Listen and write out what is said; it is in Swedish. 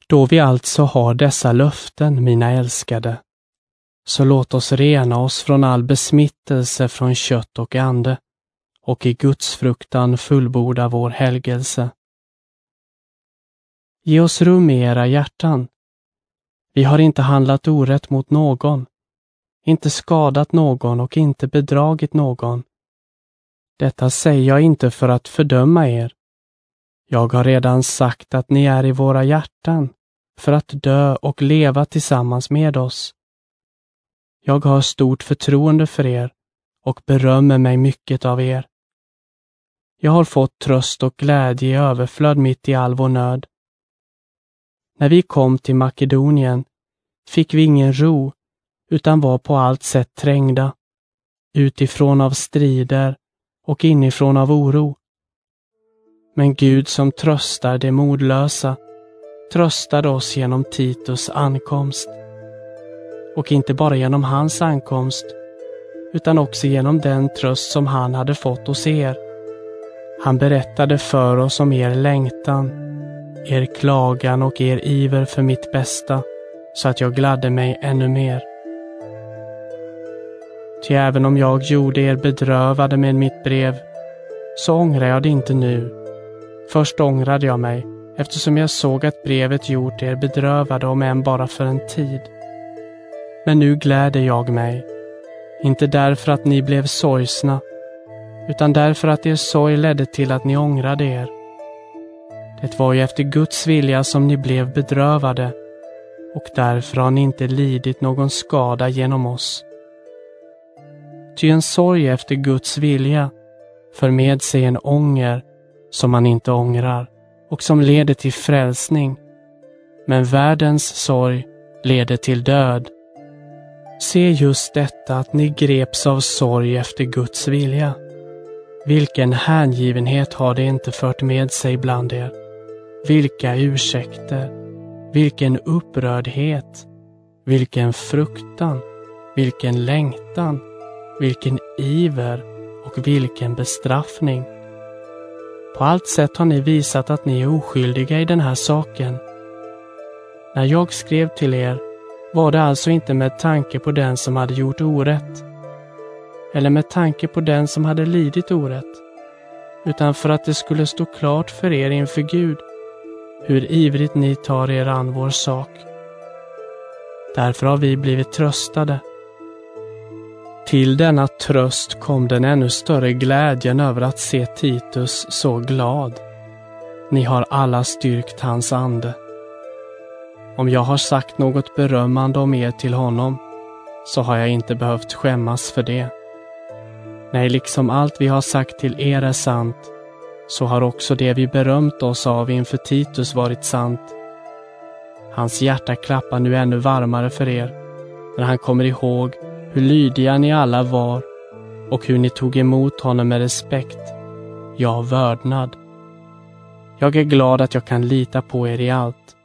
Då vi alltså har dessa löften, mina älskade, så låt oss rena oss från all besmittelse från kött och ande och i Guds fruktan fullborda vår helgelse. Ge oss rum i era hjärtan. Vi har inte handlat orätt mot någon, inte skadat någon och inte bedragit någon. Detta säger jag inte för att fördöma er. Jag har redan sagt att ni är i våra hjärtan för att dö och leva tillsammans med oss. Jag har stort förtroende för er och berömmer mig mycket av er. Jag har fått tröst och glädje i överflöd mitt i all vår nöd. När vi kom till Makedonien fick vi ingen ro utan var på allt sätt trängda, utifrån av strider och inifrån av oro. Men Gud som tröstar de modlösa tröstade oss genom Titus ankomst. Och inte bara genom hans ankomst, utan också genom den tröst som han hade fått hos er. Han berättade för oss om er längtan, er klagan och er iver för mitt bästa, så att jag gladde mig ännu mer. Ty även om jag gjorde er bedrövade med mitt brev, så ångrar jag det inte nu. Först ångrade jag mig, eftersom jag såg att brevet gjort er bedrövade om än bara för en tid. Men nu gläder jag mig, inte därför att ni blev sorgsna, utan därför att er sorg ledde till att ni ångrade er. Det var ju efter Guds vilja som ni blev bedrövade, och därför har ni inte lidit någon skada genom oss. Ty en sorg efter Guds vilja för med sig en ånger som man inte ångrar och som leder till frälsning, men världens sorg leder till död. Se just detta att ni greps av sorg efter Guds vilja. Vilken hängivenhet har det inte fört med sig bland er? Vilka ursäkter, vilken upprördhet, vilken fruktan, vilken längtan, vilken iver och vilken bestraffning. På allt sätt har ni visat att ni är oskyldiga i den här saken. När jag skrev till er var det alltså inte med tanke på den som hade gjort orätt, eller med tanke på den som hade lidit orätt, utan för att det skulle stå klart för er inför Gud hur ivrigt ni tar er an vår sak. Därför har vi blivit tröstade. Till denna tröst kom den ännu större glädjen över att se Titus så glad. Ni har alla styrkt hans ande. Om jag har sagt något berömmande om er till honom, så har jag inte behövt skämmas för det. Nej, liksom allt vi har sagt till er är sant, så har också det vi berömt oss av inför Titus varit sant. Hans hjärta klappar nu ännu varmare för er, när han kommer ihåg hur lydiga ni alla var och hur ni tog emot honom med respekt, ja, vördnad. Jag är glad att jag kan lita på er i allt.